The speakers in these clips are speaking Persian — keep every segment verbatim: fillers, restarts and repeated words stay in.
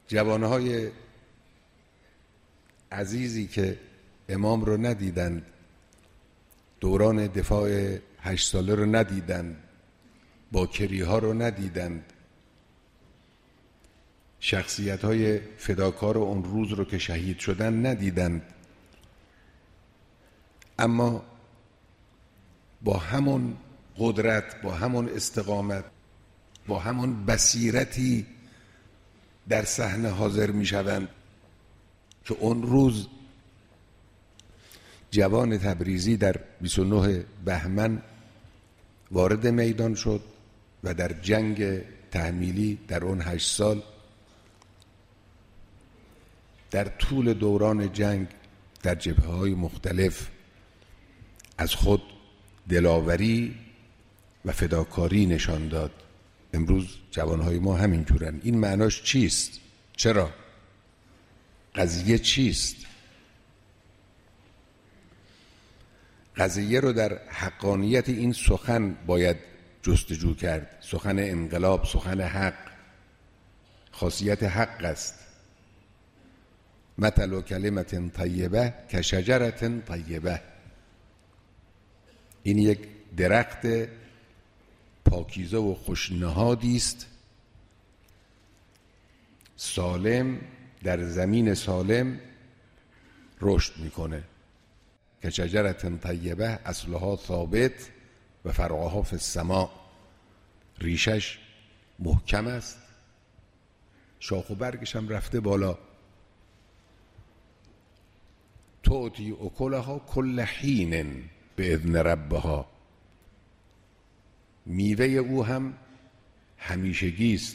جوانهای عزیزی که امام رو ندیدند، دوران دفاع هشت ساله رو ندیدند، باکری ها رو ندیدند، شخصیت های فداکار اون روز رو که شهید شدن ندیدند، اما با همون قدرت، با همون استقامت، با همون بصیرتی در صحنه حاضر می شوند که اون روز جوان تبریزی در بیست و نه بهمن وارد میدان شد و در جنگ تحمیلی در اون هشت سال در طول دوران جنگ در جبهه‌های مختلف از خود دلاوری و فداکاری نشان داد. امروز جوانهای ما همین جورن. این معناش چیست؟ چرا؟ قضیه چیست؟ قضیه رو در حقانیت این سخن باید جستجو کرد. سخن انقلاب، سخن حق، خاصیت حق است. مثل کلمة طیبه کشجرة طیبه. این یک درخت پاکیزه و خوشنهادی است، سالم، در زمین سالم رشد میکنه. که شجرة طیبه اصلها ثابت و فرعها فی السماء. ریشش محکم است، شاخ و برگش هم رفته بالا. تؤتی اکلها کل حین باذن ربها. میوه او هم همیشگی است،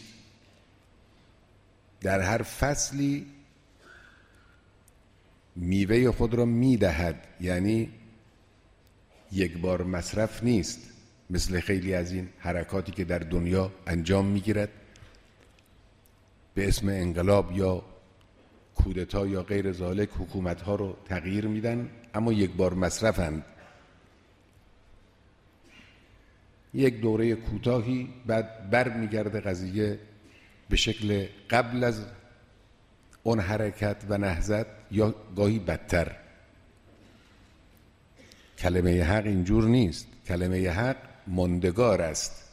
در هر فصلی میوه خود را میدهد، یعنی یک بار مصرف نیست، مثل خیلی از این حرکاتی که در دنیا انجام میگیرد به اسم انقلاب یا کودتا یا غیر ذالک. حکومت‌ها رو تغییر میدن اما یک بار مصرفند، یک دوره کوتاهی، بعد بر میگرده قضیه به شکل قبل از اون حرکت و نهضت یا گاهی بدتر. کلمه حق اینجور نیست. کلمه حق ماندگار است.